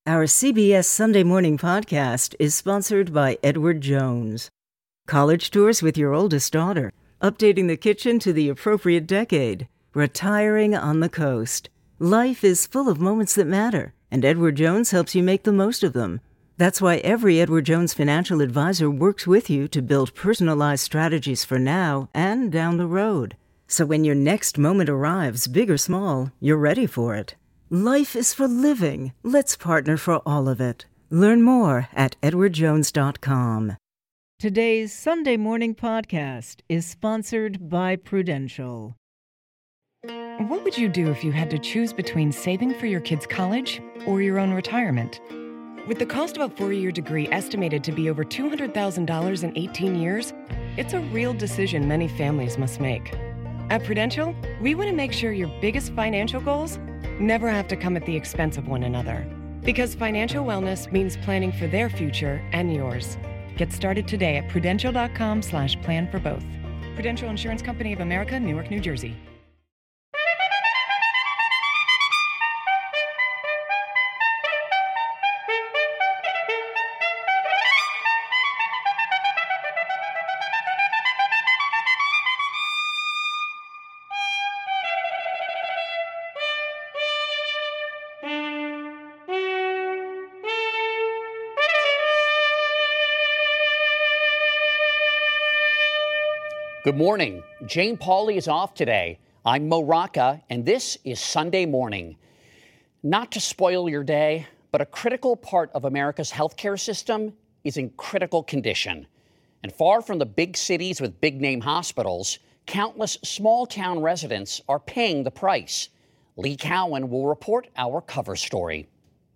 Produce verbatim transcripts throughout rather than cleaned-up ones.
Our C B S Sunday Morning Podcast is sponsored by Edward Jones. College tours with your oldest daughter, updating the kitchen to the appropriate decade, retiring on the coast. Life is full of moments that matter, and Edward Jones helps you make the most of them. That's why every Edward Jones financial advisor works with you to build personalized strategies for now and down the road. So when your next moment arrives, big or small, you're ready for it. Life is for living. Let's partner for all of it. Learn more at edward jones dot com. Today's Sunday Morning Podcast is sponsored by Prudential. What would you do if you had to choose between saving for your kids' college or your own retirement? With the cost of a four-year degree estimated to be over two hundred thousand dollars in eighteen years, it's a real decision many families must make. At Prudential, we want to make sure your biggest financial goals never have to come at the expense of one another. Because financial wellness means planning for their future and yours. Get started today at prudential.com slash plan for both. Prudential Insurance Company of America, Newark, New Jersey. Good morning. Jane Pauley is off today. I'm Mo Rocca, and this is Sunday Morning. Not to spoil your day, but a critical part of America's healthcare system is in critical condition. And far from the big cities with big-name hospitals, countless small-town residents are paying the price. Lee Cowan will report our cover story.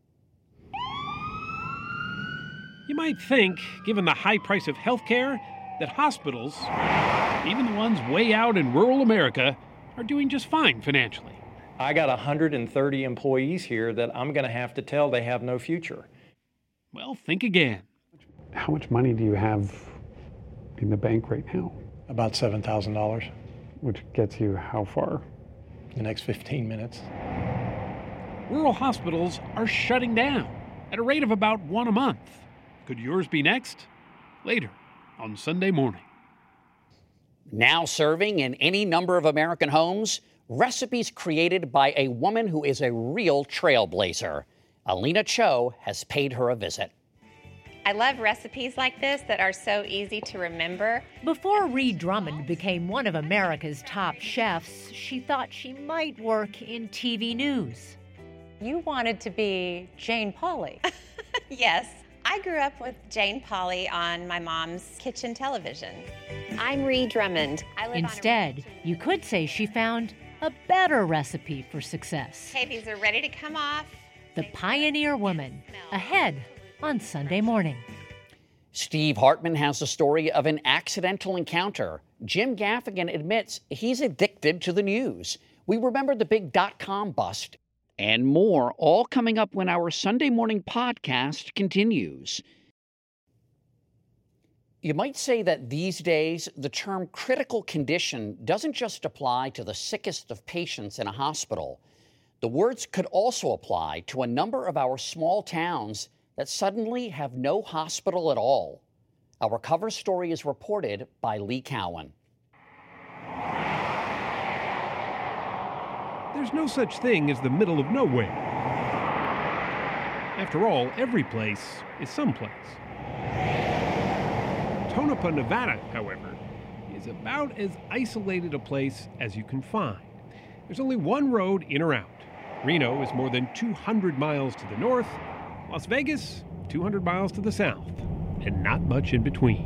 You might think, given the high price of healthcare, that hospitals, even the ones way out in rural America, are doing just fine financially. I got one hundred thirty employees here that I'm going to have to tell they have no future. Well, think again. How much money do you have in the bank right now? About seven thousand dollars. Which gets you how far? The next fifteen minutes. Rural hospitals are shutting down at a rate of about one a month. Could yours be next? Later on Sunday Morning. Now serving in any number of American homes, recipes created by a woman who is a real trailblazer. Alina Cho has paid her a visit. I love recipes like this that are so easy to remember. Before Ree Drummond became one of America's top chefs, she thought she might work in T V news. You wanted to be Jane Pauley. Yes. I grew up with Jane Pauley on my mom's kitchen television. I'm Ree Drummond. I live Instead, on a you could say she found a better recipe for success. Okay, these are ready to come off. The Pioneer Woman, ahead on Sunday Morning. Steve Hartman has the story of an accidental encounter. Jim Gaffigan admits he's addicted to the news. We remember the big dot-com bust. And more, all coming up when our Sunday Morning Podcast continues. You might say that these days, the term critical condition doesn't just apply to the sickest of patients in a hospital. The words could also apply to a number of our small towns that suddenly have no hospital at all. Our cover story is reported by Lee Cowan. There's no such thing as the middle of nowhere. After all, every place is someplace. Tonopah, Nevada, however, is about as isolated a place as you can find. There's only one road in or out. Reno is more than two hundred miles to the north, Las Vegas, two hundred miles to the south, and not much in between.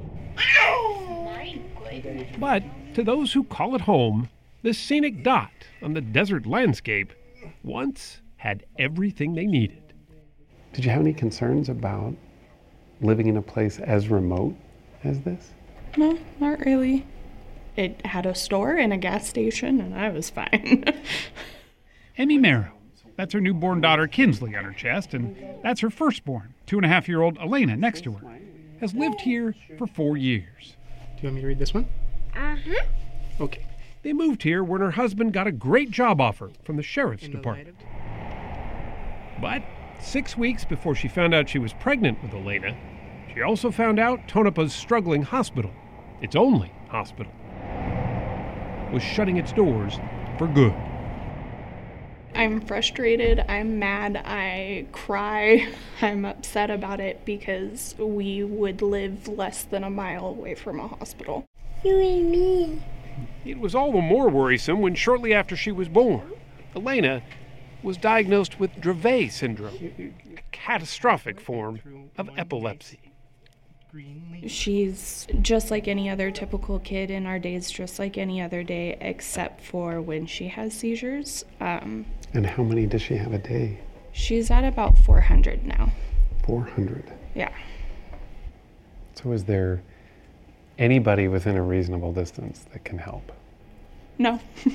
But to those who call it home, the scenic dot on the desert landscape once had everything they needed. Did you have any concerns about living in a place as remote as this? No, not really. It had a store and a gas station, and I was fine. Emmy Merrow. That's her newborn daughter, Kinsley, on her chest, and that's her firstborn, two-and-a-half-year-old Elena, next to her. Has lived here for four years. Do you want me to read this one? Uh-huh. Okay. They moved here when her husband got a great job offer from the sheriff's department. But Six weeks before she found out she was pregnant with Elena, she also found out Tonopah's struggling hospital, its only hospital, was shutting its doors for good. I'm frustrated, I'm mad, I cry, I'm upset about it because we would live less than a mile away from a hospital. You and me. It was all the more worrisome when shortly after she was born, Elena was diagnosed with Dravet syndrome, a catastrophic form of epilepsy. She's just like any other typical kid in our days, just like any other day, except for when she has seizures. Um, And how many does she have a day? she's at about four hundred now. four hundred. Yeah. So is there anybody within a reasonable distance that can help? No.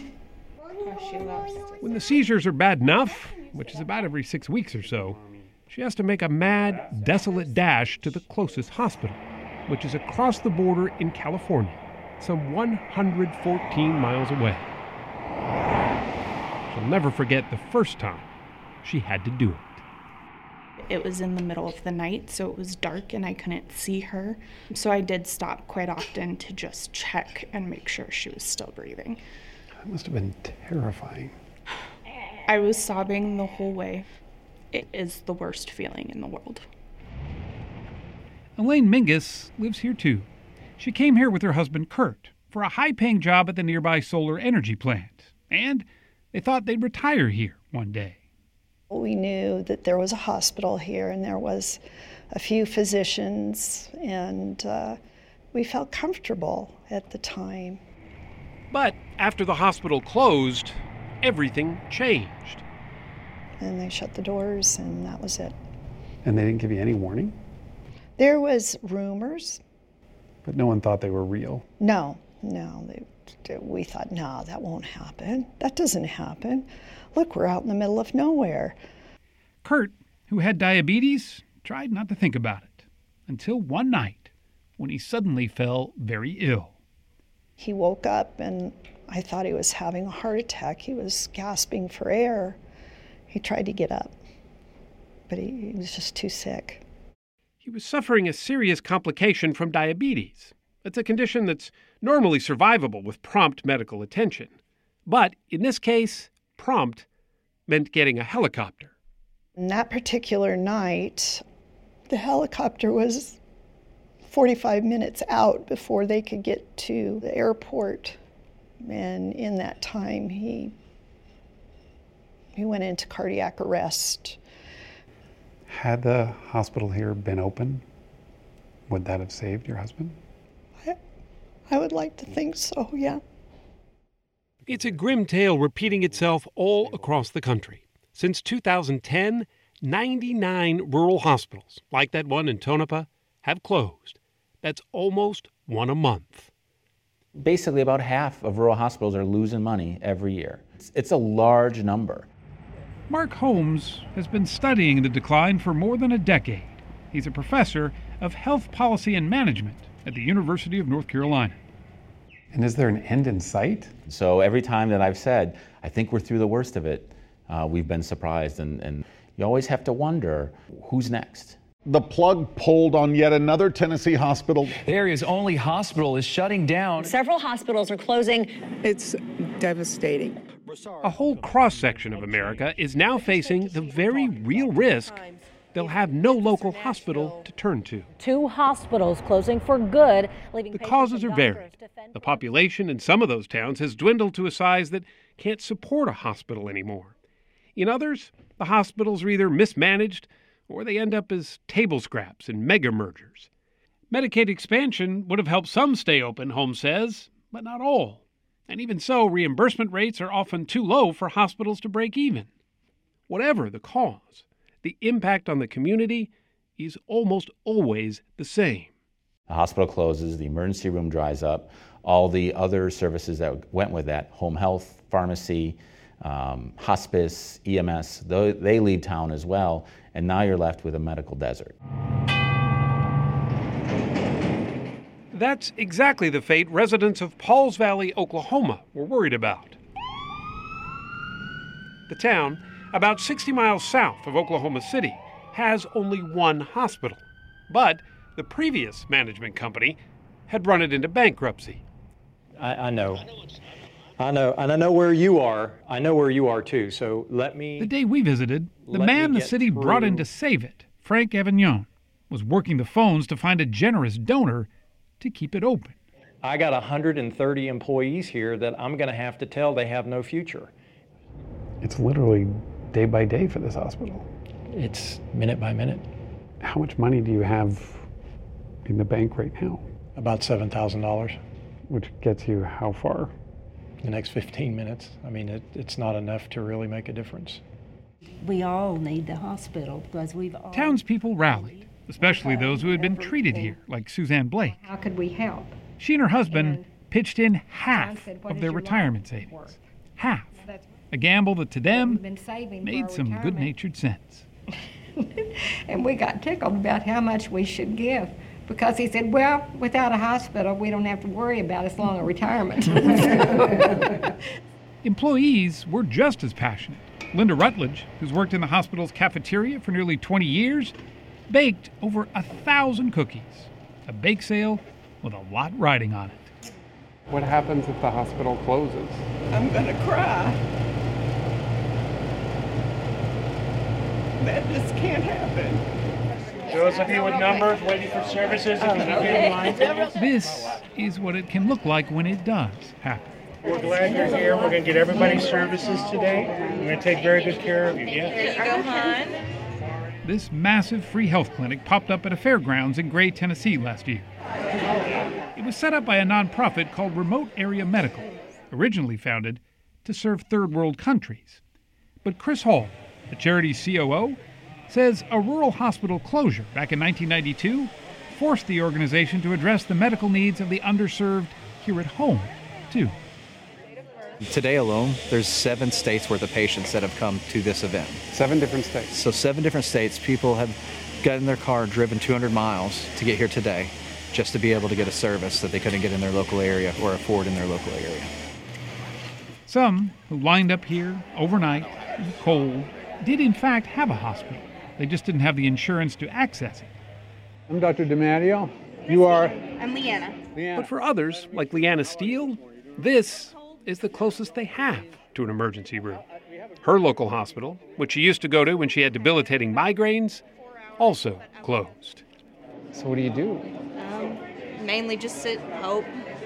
When the seizures are bad enough, which is about every six weeks or so, she has to make a mad, desolate dash to the closest hospital, which is across the border in California, some one hundred fourteen miles away. She'll never forget the first time she had to do it. It was in the middle of the night, so it was dark and I couldn't see her. So I did stop quite often to just check and make sure she was still breathing. That must have been terrifying. I was sobbing the whole way. It is the worst feeling in the world. Elaine Mingus lives here too. She came here with her husband Kurt for a high-paying job at the nearby solar energy plant, and they thought they'd retire here one day. We knew that there was a hospital here and there was a few physicians, and uh, we felt comfortable at the time. But after the hospital closed, everything changed. And they shut the doors, and that was it. And they didn't give you any warning? There was rumors. But no one thought they were real? No, no. They, we thought, no, that won't happen. That doesn't happen. Look, we're out in the middle of nowhere. Kurt, who had diabetes, tried not to think about it until one night when he suddenly fell very ill. He woke up, and I thought he was having a heart attack. He was gasping for air. He tried to get up, but he, he was just too sick. He was suffering a serious complication from diabetes. It's a condition that's normally survivable with prompt medical attention. But in this case, prompt meant getting a helicopter. And that particular night, the helicopter was forty-five minutes out before they could get to the airport. And in that time, he he went into cardiac arrest. Had the hospital here been open, would that have saved your husband? I, I would like to think so, yeah. It's a grim tale repeating itself all across the country. Since two thousand ten, ninety-nine rural hospitals, like that one in Tonopah, have closed. That's almost one a month. Basically, about half of rural hospitals are losing money every year. It's, it's a large number. Mark Holmes has been studying the decline for more than a decade. He's a professor of health policy and management at the University of North Carolina. And is there an end in sight? So every time that I've said, I think we're through the worst of it, uh, we've been surprised. And, and you always have to wonder, who's next? The plug pulled on yet another Tennessee hospital. The area's only hospital is shutting down. Several hospitals are closing. It's devastating. A whole cross-section of America is now facing the very real risk they'll have no local hospital to turn to. Two hospitals closing for good, leaving The causes are varied. The population in some of those towns has dwindled to a size that can't support a hospital anymore. In others, the hospitals are either mismanaged or they end up as table scraps and mega mergers. Medicaid expansion would have helped some stay open, Holmes says, but not all. And even so, reimbursement rates are often too low for hospitals to break even. Whatever the cause, the impact on the community is almost always the same. The hospital closes, the emergency room dries up, all the other services that went with that, home health, pharmacy, um, hospice, E M S, they leave town as well, and now you're left with a medical desert. That's exactly the fate residents of Pauls Valley, Oklahoma were worried about. The town, about sixty miles south of Oklahoma City, has only one hospital. But the previous management company had run it into bankruptcy. I, I know. I know. And I know where you are. I know where you are, too. So let me... The day we visited, the let man me the get city through. brought in to save it, Frank Avignon, was working the phones to find a generous donor to keep it open. I got one hundred thirty employees here that I'm going to have to tell they have no future. It's literally day by day for this hospital. It's minute by minute. How much money do you have in the bank right now? About seven thousand dollars. Which gets you how far? The next fifteen minutes. I mean, it, it's not enough to really make a difference. We all need the hospital because we've all... Townspeople rallied, especially those who had been treated here, like Suzanne Blake. How could we help? She and her husband And pitched in half said, "What of is their your retirement life savings. worth?" Half. That's A gamble that to them we've been saving for made our some retirement. good-natured sense. And we got tickled about how much we should give because he said, well, without a hospital, we don't have to worry about as long a retirement. Employees were just as passionate. Linda Rutledge, who's worked in the hospital's cafeteria for nearly twenty years, baked over a thousand cookies. A bake sale with a lot riding on it. What happens if the hospital closes? I'm gonna cry. That just can't happen. Those of you with numbers waiting for services, if you can get in line, please. This is what it can look like when it does happen. We're glad you're here. We're going to get everybody services today. We're going to take very good care of you. Yeah. There you go, hon. This massive free health clinic popped up at a fairgrounds in Gray, Tennessee last year. It was set up by a nonprofit called Remote Area Medical, originally founded to serve third world countries. But Chris Hall, the charity's C O O, says a rural hospital closure back in nineteen ninety-two forced the organization to address the medical needs of the underserved here at home, too. Today alone, there's seven states worth of patients that have come to this event. Seven different states. So seven different states, people have gotten in their car and driven two hundred miles to get here today just to be able to get a service that they couldn't get in their local area or afford in their local area. Some who lined up here overnight in the cold did in fact have a hospital. They just didn't have the insurance to access it. I'm Doctor DiMatteo. You are? I'm Leanna. Leanna. But for others, like Leanna Steele, this is the closest they have to an emergency room. Her local hospital, which she used to go to when she had debilitating migraines, also closed. So what do you do? Um, mainly just sit, hope.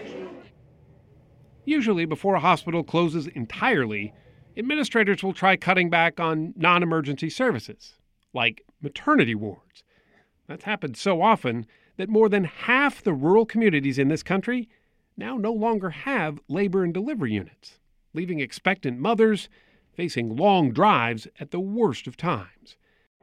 Usually, before a hospital closes entirely, administrators will try cutting back on non-emergency services, like maternity wards. That's happened so often that more than half the rural communities in this country now no longer have labor and delivery units, leaving expectant mothers facing long drives at the worst of times.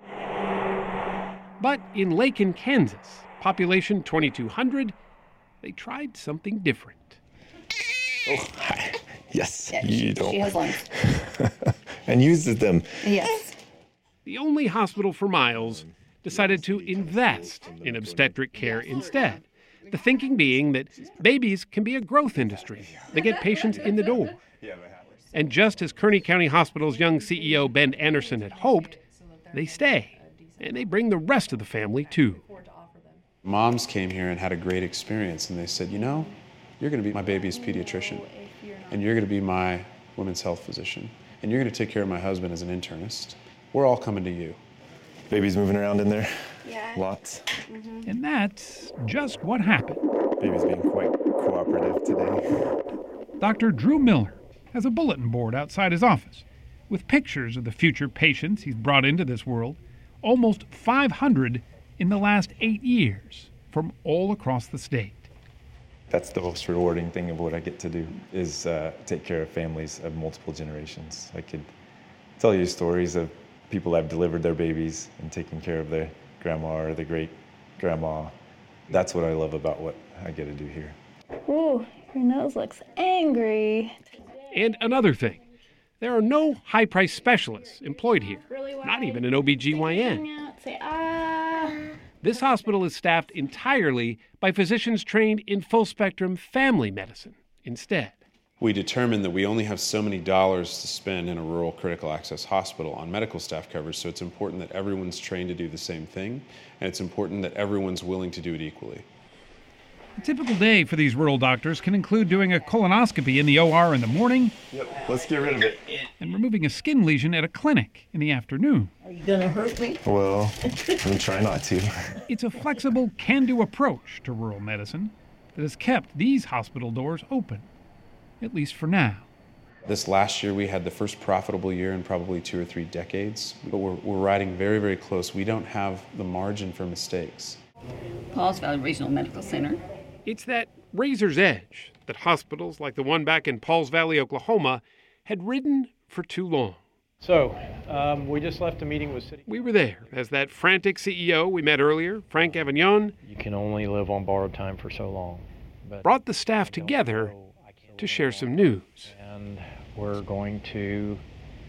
But in Lacon, Kansas, population twenty-two hundred, they tried something different. Oh, hi. Yes, Yeah, you she, don't. she has lungs. And uses them. Yes. The only hospital for miles decided to invest in obstetric care instead. The thinking being that babies can be a growth industry. They get patients in the door. And just as Kearney County Hospital's young C E O Ben Anderson had hoped, they stay. And they bring the rest of the family too. Moms came here and had a great experience, and they said, you know, you're going to be my baby's pediatrician, and you're going to be my women's health physician, and you're going to take care of my husband as an internist. We're all coming to you. Baby's moving around in there. Yeah. Lots. Mm-hmm. And that's just what happened. Baby's being quite cooperative today. Doctor Drew Miller has a bulletin board outside his office with pictures of the future patients he's brought into this world, almost five hundred in the last eight years from all across the state. That's the most rewarding thing of what I get to do, is uh, take care of families of multiple generations. I could tell you stories of people that have delivered their babies and taken care of their grandma or the great grandma. That's what I love about what I get to do here. Ooh, your nose looks angry. And another thing, there are no high-priced specialists employed here, not even an O B G Y N. Say, ah. This hospital is staffed entirely by physicians trained in full-spectrum family medicine instead. We determined that we only have so many dollars to spend in a rural critical access hospital on medical staff coverage, so it's important that everyone's trained to do the same thing, and it's important that everyone's willing to do it equally. A typical day for these rural doctors can include doing a colonoscopy in the O R in the morning. Yep, let's get rid of it. And removing a skin lesion at a clinic in the afternoon. Are you gonna hurt me? Well, I'm trying not to. It's a flexible, can-do approach to rural medicine that has kept these hospital doors open, at least for now. This last year, we had the first profitable year in probably two or three decades, but we're, we're riding very, very close. We don't have the margin for mistakes. Pauls Valley Regional Medical Center. It's that razor's edge that hospitals like the one back in Pauls Valley, Oklahoma, had ridden for too long. So, um, we just left a meeting with City. We were there as that frantic C E O we met earlier, Frank Avignon, You can only live on borrowed time for so long. But brought the staff together to share some news. And we're going to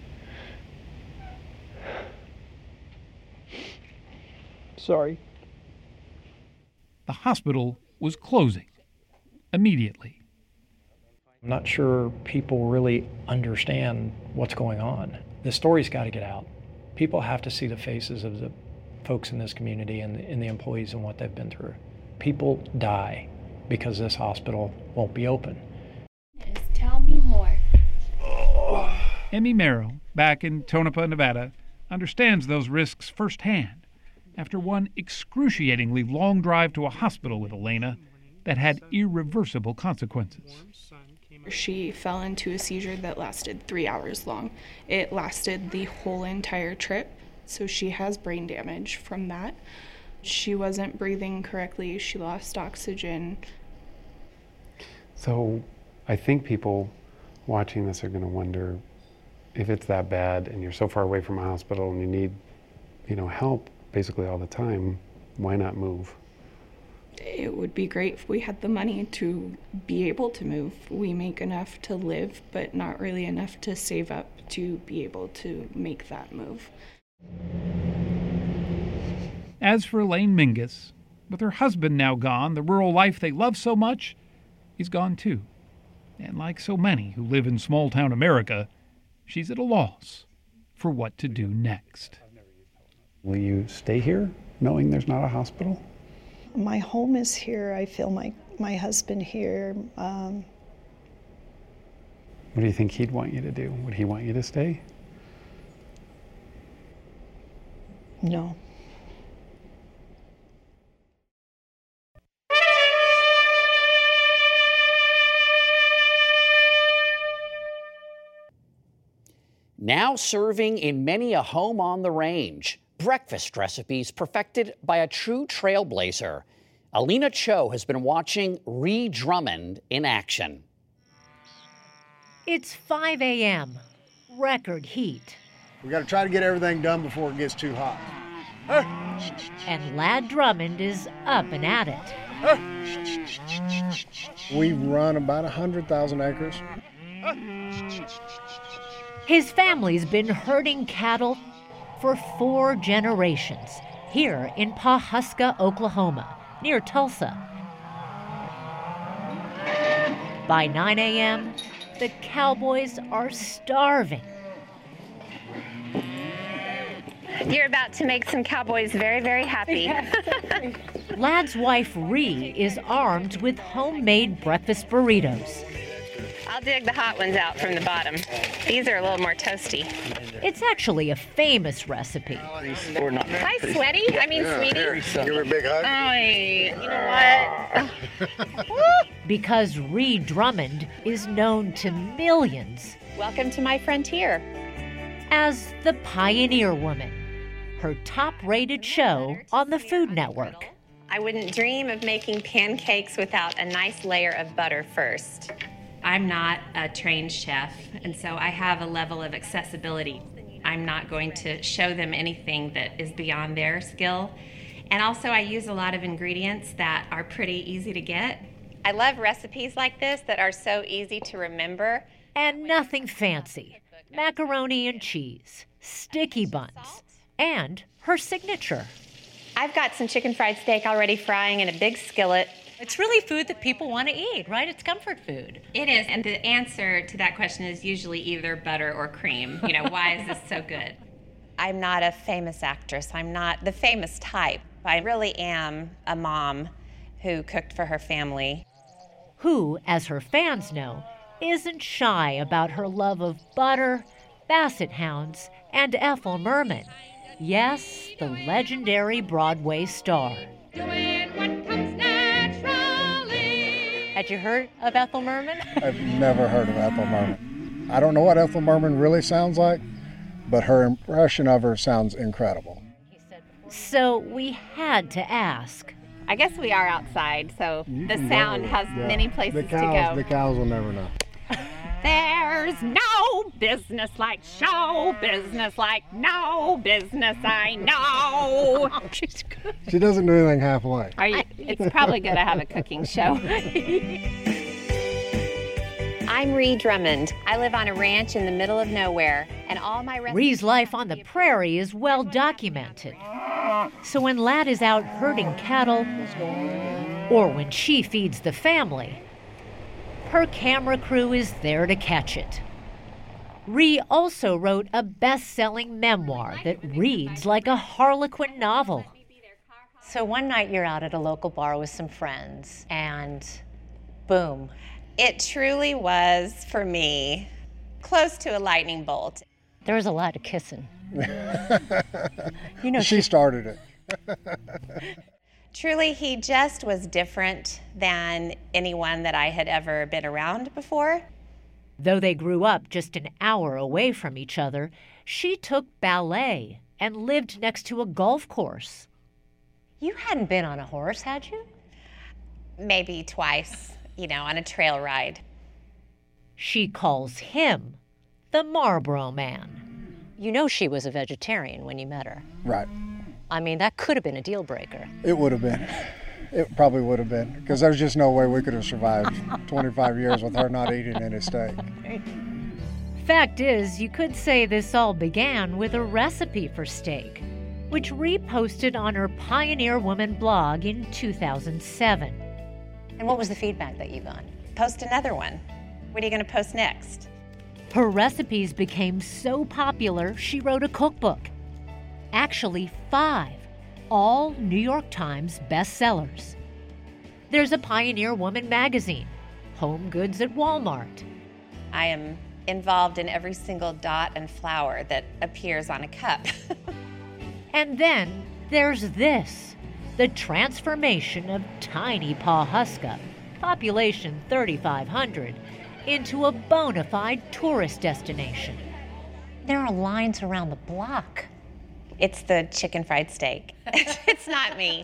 Sorry. The hospital was closing immediately. I'm not sure people really understand what's going on. The story's got to get out. People have to see the faces of the folks in this community and the, and the employees and what they've been through. People die because this hospital won't be open. Yes, tell me more. Oh. Emmy Merrill, back in Tonopah, Nevada, understands those risks firsthand after one excruciatingly long drive to a hospital with Elena that had irreversible consequences. She fell into a seizure that lasted three hours long. It lasted the whole entire trip, so she has brain damage from that. She wasn't breathing correctly. She lost oxygen. So I think people watching this are going to wonder if it's that bad and you're so far away from a hospital and you need, you know, help basically all the time, why not move? It would be great if we had the money to be able to move. We make enough to live, but not really enough to save up to be able to make that move. As for Elaine Mingus, with her husband now gone, the rural life they love so much is gone too. And like so many who live in small-town America, she's at a loss for what to do next. Will you stay here knowing there's not a hospital? My home is here. I feel my, my husband here. Um, what do you think he'd want you to do? Would he want you to stay? No. Now serving in many a home on the range. Breakfast recipes perfected by a true trailblazer. Alina Cho has been watching Ree Drummond in action. It's five a.m. Record heat. We got to try to get everything done before it gets too hot. And Lad Drummond is up and at it. We run about one hundred thousand acres. His family's been herding cattle for four generations here in Pawhuska, Oklahoma, near Tulsa. By nine a.m., the cowboys are starving. You're about to make some cowboys very, very happy. Lad's wife, Ree, is armed with homemade breakfast burritos. I'll dig the hot ones out from the bottom. These are a little more toasty. It's actually a famous recipe. Hi, Sweaty. I mean, yeah, Sweetie. Give her a big hug. Oh, you know what? Because Ree Drummond is known to millions. Welcome to my frontier. As the Pioneer Woman, her top-rated show on the Food Network. I wouldn't dream of making pancakes without a nice layer of butter first. I'm not a trained chef, and so I have a level of accessibility. I'm not going to show them anything that is beyond their skill. And also, I use a lot of ingredients that are pretty easy to get. I love recipes like this that are so easy to remember. And nothing fancy. Macaroni and cheese, sticky buns, and her signature. I've got some chicken fried steak already frying in a big skillet. It's really food that people want to eat, right? It's comfort food. It is, and the answer to that question is usually either butter or cream. You know, why is this so good? I'm not a famous actress. I'm not the famous type. I really am a mom who cooked for her family. Who, as her fans know, isn't shy about her love of butter, basset hounds, and Ethel Merman. Yes, the legendary Broadway star. Had you heard of Ethel Merman? I've never heard of Ethel Merman. I don't know what Ethel Merman really sounds like, but her impression of her sounds incredible. So we had to ask. I guess we are outside, so the sound has Yeah. many places the cows, to go. The cows will never know. There's no business like show business, like no business I know. She's good. She doesn't do anything halfway. Are you, it's probably good I have a cooking show. I'm Ree Drummond. I live on a ranch in the middle of nowhere, and all my recipes... Ree's life on the prairie is well documented. So when Ladd is out herding cattle, or when she feeds the family, her camera crew is there to catch it. Ree also wrote a best-selling memoir that reads like a Harlequin novel. So one night you're out at a local bar with some friends, and boom. It truly was, for me, close to a lightning bolt. There was a lot of kissing. You know, she started it. Truly, he just was different than anyone that I had ever been around before. Though they grew up just an hour away from each other, she took ballet and lived next to a golf course. You hadn't been on a horse, had you? Maybe twice, you know, on a trail ride. She calls him the Marlboro Man. You know she was a vegetarian when you met her. Right. I mean, that could have been a deal breaker. It would have been. It probably would have been, because there's just no way we could have survived twenty-five years with her not eating any steak. Fact is, you could say this all began with a recipe for steak, which Ree posted on her Pioneer Woman blog in two thousand seven. And what was the feedback that you got? Post another one. What are you going to post next? Her recipes became so popular, she wrote a cookbook. Actually, five, all New York Times bestsellers. There's a Pioneer Woman magazine, Home Goods at Walmart. I am involved in every single dot and flower that appears on a cup. And then there's this, the transformation of tiny Pawhuska, population thirty-five hundred, into a bona fide tourist destination. There are lines around the block. It's the chicken fried steak. It's not me.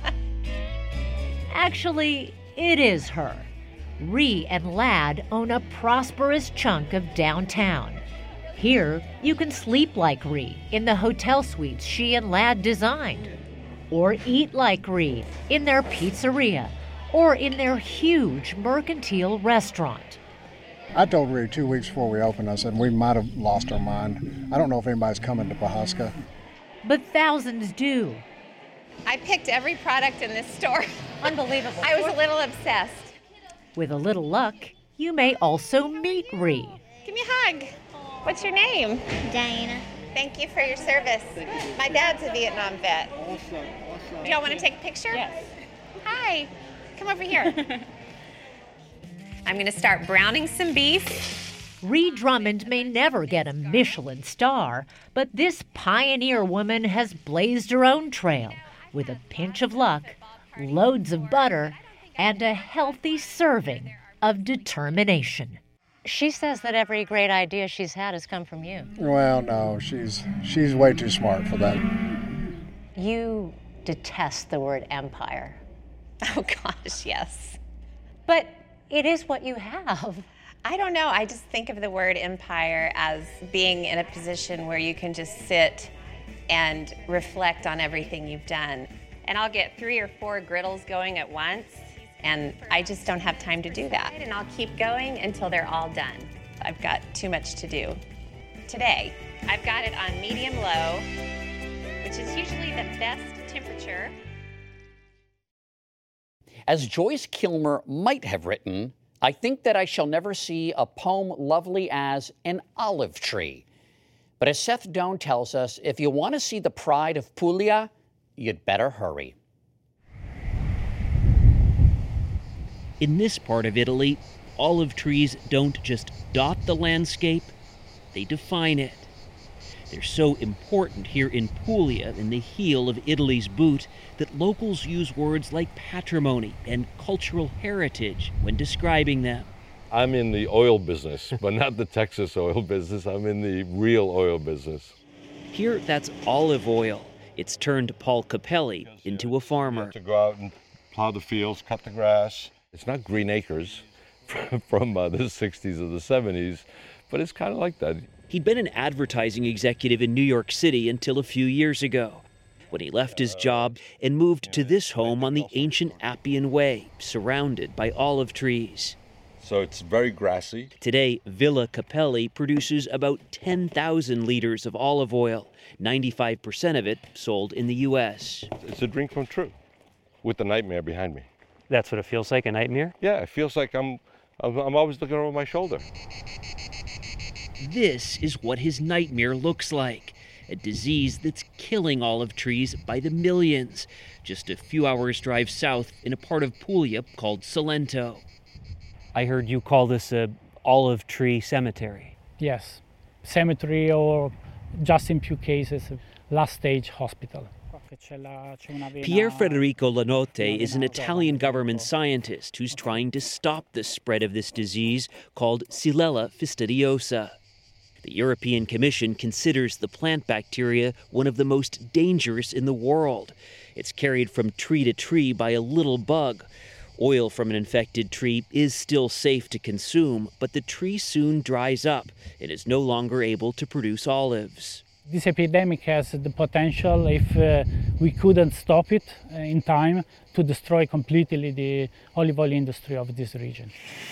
Actually, it is her. Ree and Ladd own a prosperous chunk of downtown. Here, you can sleep like Ree in the hotel suites she and Ladd designed, or eat like Ree in their pizzeria, or in their huge mercantile restaurant. I told Ree two weeks before we opened, I said, we might have lost our mind. I don't know if anybody's coming to Pawhuska. But thousands do. I picked every product in this store. Unbelievable. I was a little obsessed. With a little luck, you may also meet Ree. Give me a hug. What's your name? Diana. Thank you for your service. My dad's a Vietnam vet. Awesome, awesome. Do y'all want to take a picture? Yes. Hi. Come over here. I'm going to start browning some beef. Ree Drummond may never get a Michelin star, but this pioneer woman has blazed her own trail with a pinch of luck, loads of butter, and a healthy serving of determination. She says that every great idea she's had has come from you. Well, no, she's she's way too smart for that. You detest the word empire. Oh, gosh, yes. But it is what you have. I don't know. I just think of the word empire as being in a position where you can just sit and reflect on everything you've done. And I'll get three or four griddles going at once, and I just don't have time to do that. And I'll keep going until they're all done. I've got too much to do. Today, I've got it on medium-low, which is usually the best temperature. As Joyce Kilmer might have written, I think that I shall never see a poem lovely as an olive tree. But as Seth Doane tells us, if you want to see the pride of Puglia, you'd better hurry. In this part of Italy, olive trees don't just dot the landscape, they define it. They're so important here in Puglia, in the heel of Italy's boot, that locals use words like patrimony and cultural heritage when describing them. I'm in the oil business, but not the Texas oil business. I'm in the real oil business. Here, that's olive oil. It's turned Paul Capelli into a farmer. To go out and plow the fields, cut the grass. It's not green acres from uh, the sixties or the seventies, but it's kind of like that. He'd been an advertising executive in New York City until a few years ago, when he left his job and moved to this home on the ancient Appian Way, surrounded by olive trees. So it's very grassy. Today, Villa Capelli produces about ten thousand liters of olive oil, ninety-five percent of it sold in the U S. It's a dream come true, with the nightmare behind me. That's what it feels like, a nightmare? Yeah, it feels like I'm, I'm, I'm always looking over my shoulder. This is what his nightmare looks like, a disease that's killing olive trees by the millions, just a few hours drive south in a part of Puglia called Salento. I heard you call this a olive tree cemetery. Yes, cemetery, or just in few cases, last stage hospital. Pier Federico Lanotte is an Italian government scientist who's trying to stop the spread of this disease called Xylella fastidiosa. The European Commission considers the plant bacteria one of the most dangerous in the world. It's carried from tree to tree by a little bug. Oil from an infected tree is still safe to consume, but the tree soon dries up and is no longer able to produce olives. This epidemic has the potential, if uh, we couldn't stop it uh, in time, to destroy completely the olive oil industry of this region.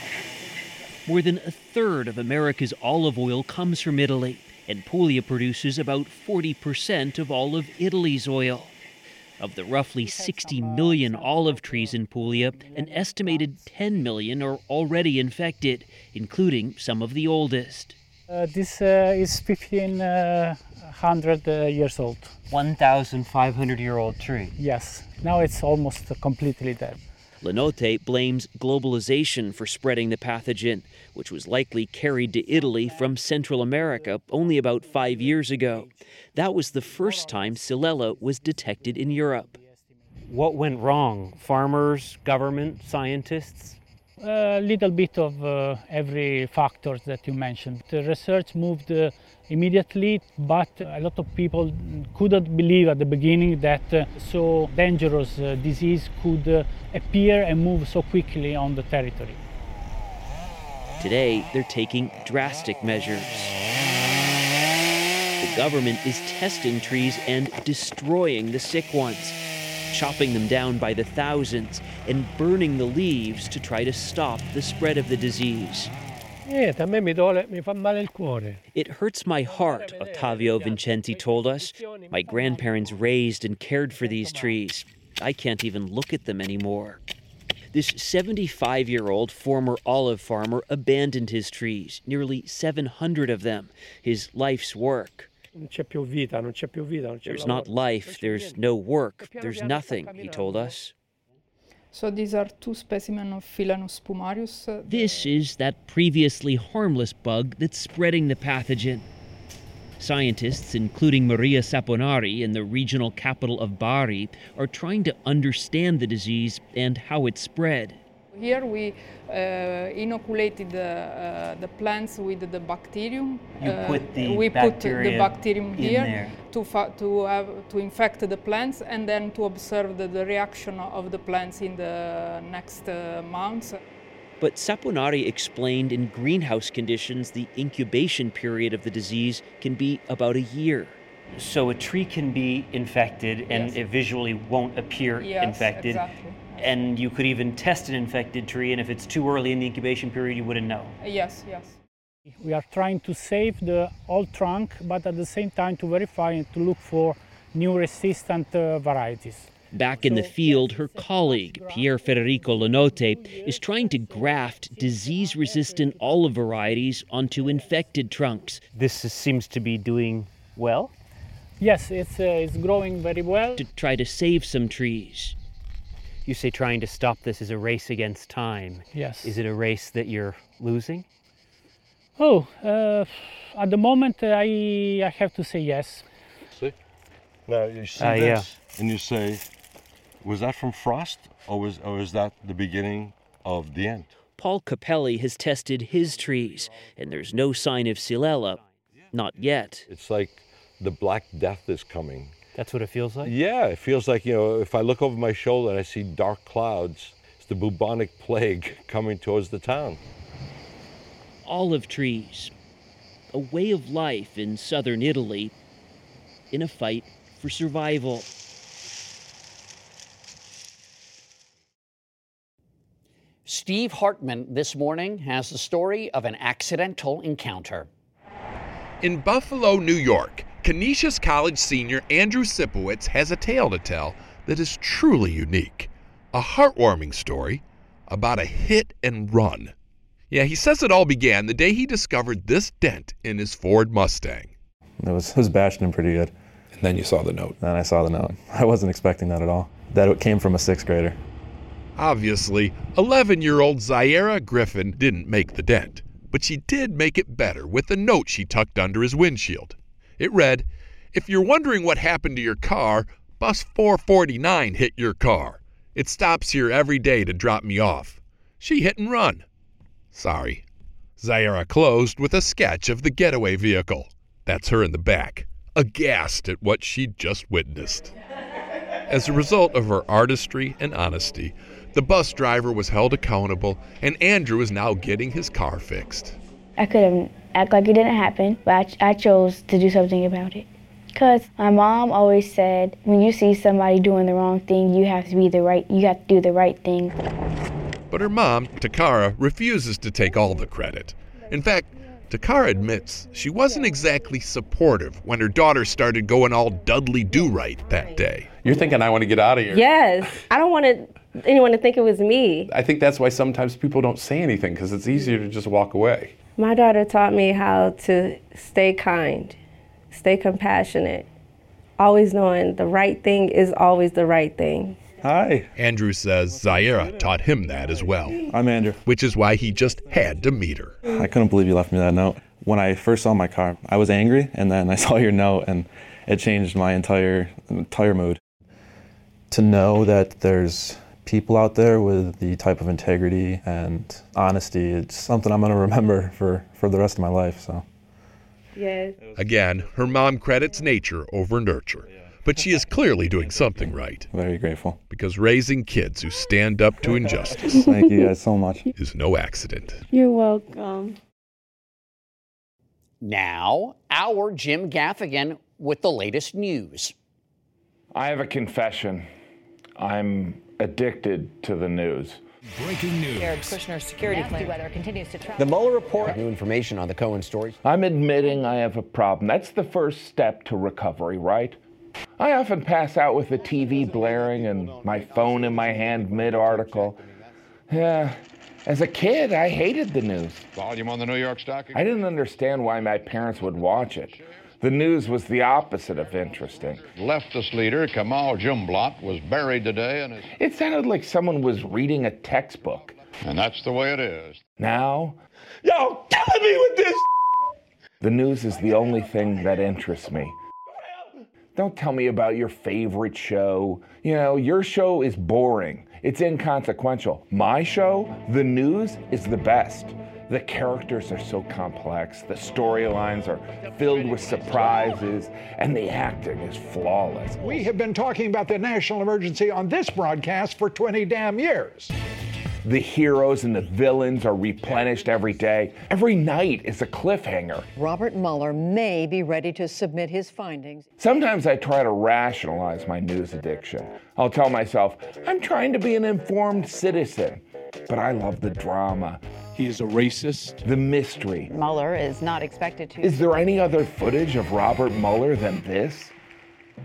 More than a third of America's olive oil comes from Italy, and Puglia produces about forty percent of all of Italy's oil. Of the roughly sixty million olive trees in Puglia, an estimated ten million are already infected, including some of the oldest. Uh, this uh, is fifteen hundred uh, years old. one thousand five hundred year old tree. Yes, now it's almost completely dead. Lanotte blames globalization for spreading the pathogen, which was likely carried to Italy from Central America only about five years ago. That was the first time Xylella was detected in Europe. What went wrong? Farmers, government, scientists? A little bit of uh, every factor that you mentioned. The research moved uh, immediately, but a lot of people couldn't believe at the beginning that uh, so dangerous uh, disease could uh, appear and move so quickly on the territory. Today, they're taking drastic measures. The government is testing trees and destroying the sick ones, chopping them down by the thousands and burning the leaves to try to stop the spread of the disease. It hurts my heart, Ottavio Vincenti told us. My grandparents raised and cared for these trees. I can't even look at them anymore. This seventy-five-year-old former olive farmer abandoned his trees, nearly seven hundred of them, his life's work. There's not life, there's no work, there's nothing, he told us. So these are two specimens of Philanus spumarius. This is that previously harmless bug that's spreading the pathogen. Scientists, including Maria Saponari in the regional capital of Bari, are trying to understand the disease and how it spread. Here we uh, inoculated the, uh, the plants with the bacterium. You put the uh, we bacteria put the bacterium here there. to fa to have, to infect the plants and then to observe the, the reaction of the plants in the next uh, months. But Saponari explained in greenhouse conditions the incubation period of the disease can be about a year. So a tree can be infected and Yes. it visually won't appear Yes, infected. exactly. And you could even test an infected tree, and if it's too early in the incubation period, you wouldn't know. Yes, yes. We are trying to save the old trunk, but at the same time to verify and to look for new resistant uh, varieties. Back in the field, her colleague, Pier Federico Lanotte, is trying to graft disease-resistant olive varieties onto infected trunks. This seems to be doing well? Yes, it's, uh, it's growing very well. To try to save some trees. You say trying to stop this is a race against time. Yes. Is it a race that you're losing? Oh, uh, at the moment, uh, I, I have to say yes. See? Now you see Uh, this, yeah. and you say, was that from frost, or was or is that the beginning of the end? Paul Capelli has tested his trees, and there's no sign of Xylella. Not yet. It's like the Black Death is coming. That's what it feels like? Yeah, it feels like, you know, if I look over my shoulder and I see dark clouds, it's the bubonic plague coming towards the town. Olive trees, a way of life in southern Italy, in a fight for survival. Steve Hartman this morning has the story of an accidental encounter. In Buffalo, New York, Canisius College senior Andrew Sipowicz has a tale to tell that is truly unique. A heartwarming story about a hit and run. Yeah, he says it all began the day he discovered this dent in his Ford Mustang. It was, it was bashed in pretty good. And then you saw the note. Then I saw the note. I wasn't expecting that at all. That it came from a sixth grader. Obviously, eleven-year-old Zaira Griffin didn't make the dent, but she did make it better with the note she tucked under his windshield. It read, "If you're wondering what happened to your car, bus four forty-nine hit your car. It stops here every day to drop me off. She hit and run. Sorry." Zaira closed with a sketch of the getaway vehicle. That's her in the back, aghast at what she'd just witnessed. As a result of her artistry and honesty, the bus driver was held accountable, and Andrew is now getting his car fixed. I could have acted like it didn't happen, but I, I chose to do something about it. Because my mom always said, when you see somebody doing the wrong thing, you have to be the right, you have to do the right thing. But her mom, Takara, refuses to take all the credit. In fact, Takara admits she wasn't exactly supportive when her daughter started going all Dudley Do-Right that day. You're thinking I want to get out of here. Yes. I don't want to, anyone to think it was me. I think that's why sometimes people don't say anything, because it's easier to just walk away. My daughter taught me how to stay kind, stay compassionate, always knowing the right thing is always the right thing. Hi. Andrew says Zaira taught him that as well. I'm Andrew. Which is why he just had to meet her. I couldn't believe you left me that note. When I first saw my car, I was angry, and then I saw your note, and it changed my entire entire mood. To know that there's people out there with the type of integrity and honesty, it's something I'm going to remember for, for the rest of my life. So. Yes. Again, her mom credits nature over nurture. But she is clearly doing something right. Very grateful. Because raising kids who stand up to injustice Thank you guys so much. is no accident. You're welcome. Now, our Jim Gaffigan with the latest news. I have a confession. I'm addicted to the news. Breaking news. Jared Kushner's security clearance. Weather continues to travel. The Mueller report. New information on the Cohen stories. I'm admitting I have a problem. That's the first step to recovery, right? I often pass out with the T V blaring and my phone in my hand mid-article. Yeah, as a kid, I hated the news. Volume on the New York Stock Exchange. I didn't understand why my parents would watch it. The news was the opposite of interesting. Leftist leader Kamal Jumblat was buried today, and it sounded like someone was reading a textbook. And that's the way it is. Now, y'all killing me with this. The news is the only thing that interests me. Don't tell me about your favorite show. You know, your show is boring. It's inconsequential. My show, the news, is the best. The characters are so complex, the storylines are filled with surprises, and the acting is flawless. We have been talking about the national emergency on this broadcast for twenty damn years. The heroes and the villains are replenished every day. Every night is a cliffhanger. Robert Mueller may be ready to submit his findings. Sometimes I try to rationalize my news addiction. I'll tell myself, I'm trying to be an informed citizen, but I love the drama. He is a racist. The mystery. Mueller is not expected to. Is there any other footage of Robert Mueller than this?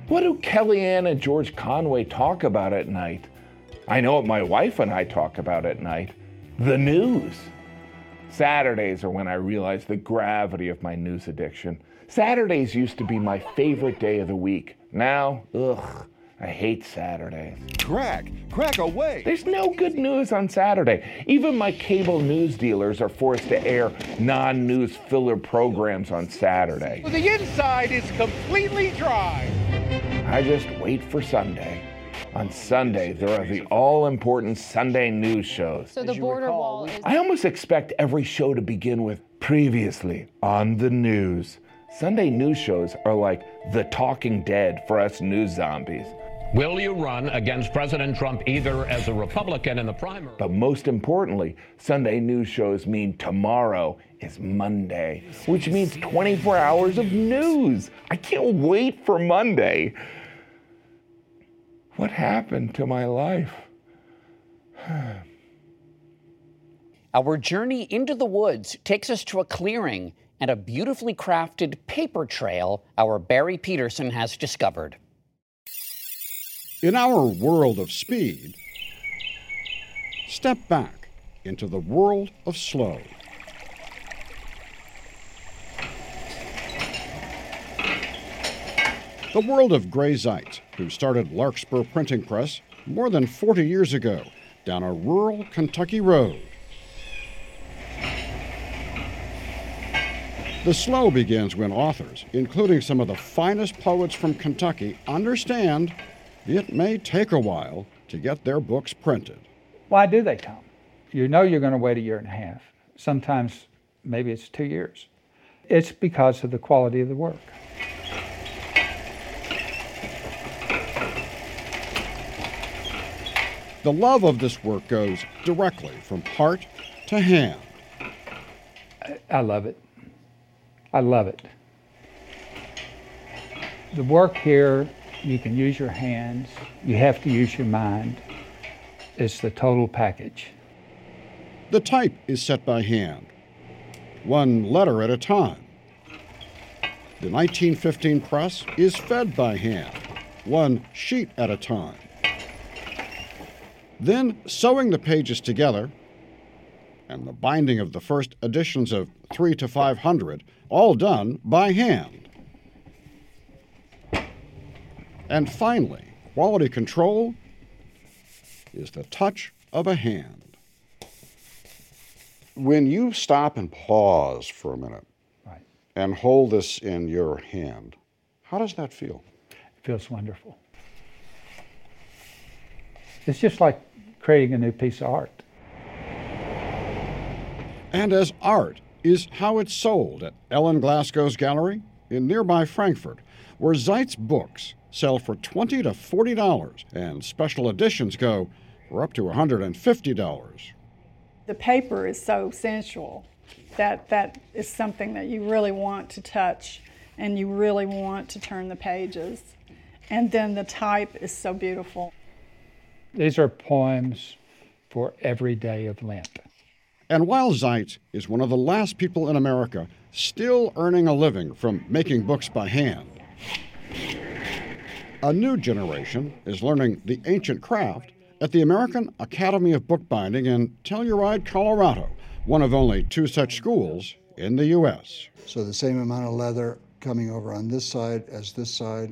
What do Kellyanne and George Conway talk about at night? I know what my wife and I talk about at night. The news. Saturdays are when I realize the gravity of my news addiction. Saturdays used to be my favorite day of the week. Now, ugh, I hate Saturdays. Crack, crack away. There's no good news on Saturday. Even my cable news dealers are forced to air non-news filler programs on Saturday. Well, the inside is completely dry. I just wait for Sunday. On Sunday, there are the all-important Sunday news shows. So the border wall is... I almost expect every show to begin with previously on the news. Sunday news shows are like the Talking Dead for us news zombies. Will you run against President Trump either as a Republican in the primary? But most importantly, Sunday news shows mean tomorrow is Monday, which means twenty-four hours of news. I can't wait for Monday. What happened to my life? Our journey into the woods takes us to a clearing and a beautifully crafted paper trail our Barry Peterson has discovered. In our world of speed, step back into the world of slow. The world of Gray Zeitz, who started Larkspur Printing Press more than forty years ago down a rural Kentucky road. The slow begins when authors, including some of the finest poets from Kentucky, understand it may take a while to get their books printed. Why do they come? You know you're going to wait a year and a half. Sometimes maybe it's two years. It's because of the quality of the work. The love of this work goes directly from heart to hand. I, I love it. I love it. The work here, you can use your hands, you have to use your mind. It's the total package. The type is set by hand, one letter at a time. The nineteen fifteen press is fed by hand, one sheet at a time. Then sewing the pages together, and the binding of the first editions of three to five hundred, all done by hand. And finally, quality control is the touch of a hand. When you stop and pause for a minute right. and hold this in your hand, how does that feel? It feels wonderful. It's just like creating a new piece of art. And as art is how it's sold at Ellen Glasgow's gallery in nearby Frankfurt, where Zeitz books sell for twenty to forty dollars, and special editions go for up to one hundred fifty dollars. The paper is so sensual that that is something that you really want to touch, and you really want to turn the pages. And then the type is so beautiful. These are poems for every day of Lent. And while Zeitz is one of the last people in America still earning a living from making books by hand, a new generation is learning the ancient craft at the American Academy of Bookbinding in Telluride, Colorado, one of only two such schools in the U S. So the same amount of leather coming over on this side as this side.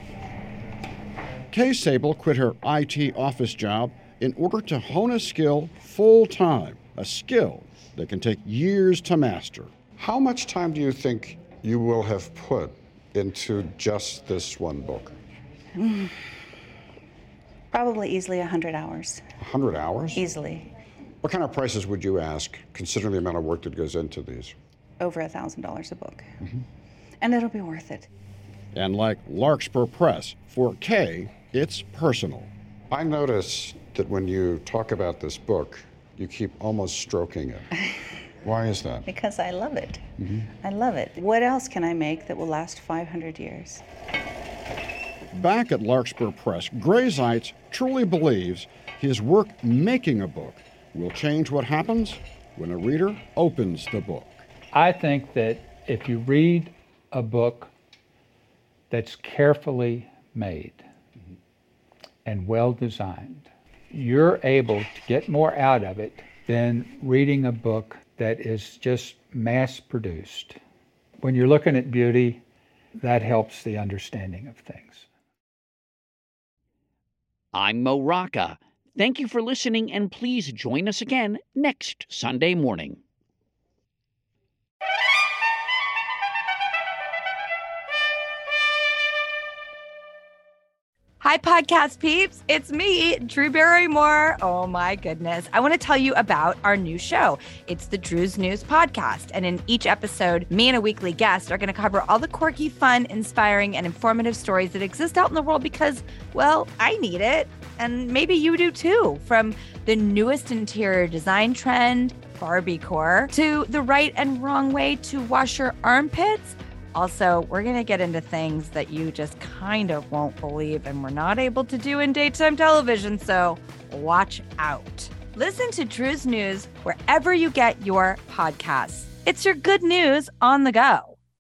Kay Sable quit her I T office job in order to hone a skill full-time, a skill that can take years to master. How much time do you think you will have put into just this one book? Mm. Probably easily one hundred hours. one hundred hours? Easily. What kind of prices would you ask, considering the amount of work that goes into these? Over one thousand dollars a book. Mm-hmm. And it'll be worth it. And like Larkspur Press, for Kay, it's personal. I notice that when you talk about this book, you keep almost stroking it. Why is that? Because I love it. Mm-hmm. I love it. What else can I make that will last five hundred years? Back at Larkspur Press, Gray Zeitz truly believes his work making a book will change what happens when a reader opens the book. I think that if you read a book that's carefully made and well designed, you're able to get more out of it than reading a book that is just mass produced. When you're looking at beauty, that helps the understanding of things. I'm Mo Rocca. Thank you for listening, and please join us again next Sunday morning. Hi, podcast peeps. It's me, Drew Barrymore. Oh, my goodness. I want to tell you about our new show. It's the Drew's News Podcast. And in each episode, me and a weekly guest are going to cover all the quirky, fun, inspiring, and informative stories that exist out in the world because, well, I need it. And maybe you do too. From the newest interior design trend, Barbiecore, to the right and wrong way to wash your armpits. Also, we're going to get into things that you just kind of won't believe and we're not able to do in daytime television, so watch out. Listen to Drew's News wherever you get your podcasts. It's your good news on the go.